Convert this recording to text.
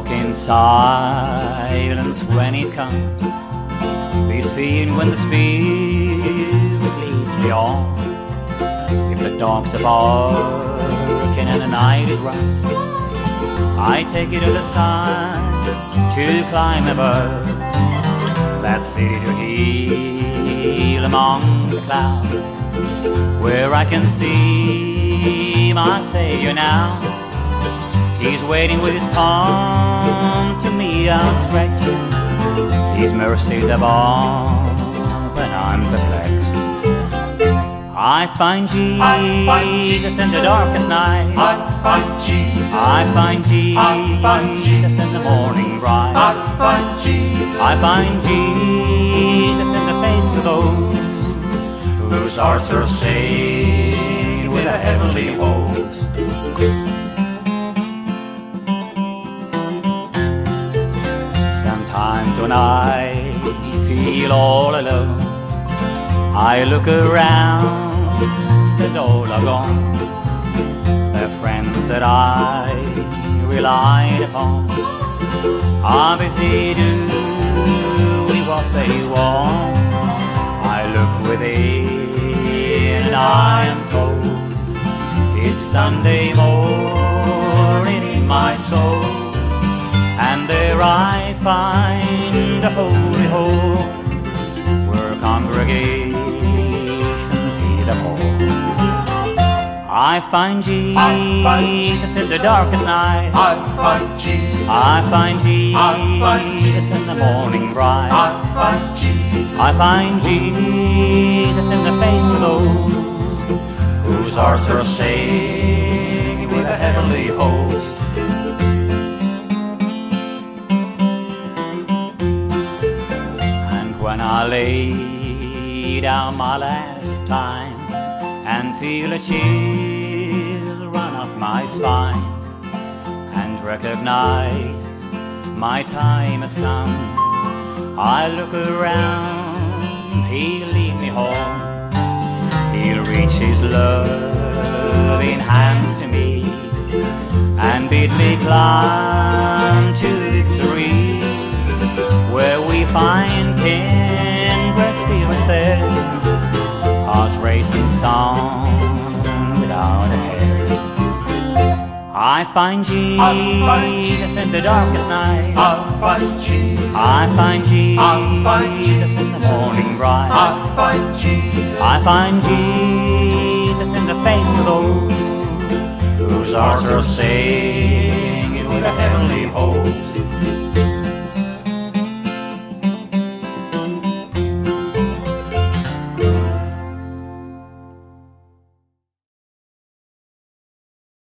walk in silence when it comes, peace feeling when the Spirit leads me on. If the dogs are barking and the night is rough, I take it as a sign to climb above that city to heal among the clouds, where I can see my Savior now. He's waiting with his palm to me outstretched. His mercies above when I'm perplexed. I find Jesus in the darkest night. I find Jesus. I find Jesus in the morning bright. I find Jesus. I find Jesus in the face of those whose hearts are saved with a heavenly host. Sometimes when I feel all alone, I look around and all are gone. The friends that I relied upon are busy doing what they want. I look within and I am told it's Sunday morning in my soul, and there I find a holy home where congregations heed the call. I find Jesus in the darkest night. I find Jesus. I find Jesus in the morning bright. I find Jesus. I find Jesus in the face of those whose hearts are saved with a heavenly host. And when I lay down my last time and feel a chill run up my spine, and recognize my time has come, I look around, he'll lead me home. He'll reach his loving hands to me and bid me climb to victory, where we find kindred spirits there, hearts raised in song without a care. I find Jesus in the darkest night. I find Jesus. I find Jesus in the morning bright. I find Jesus. I find Jesus in the face of those whose hearts are singing with a heavenly host.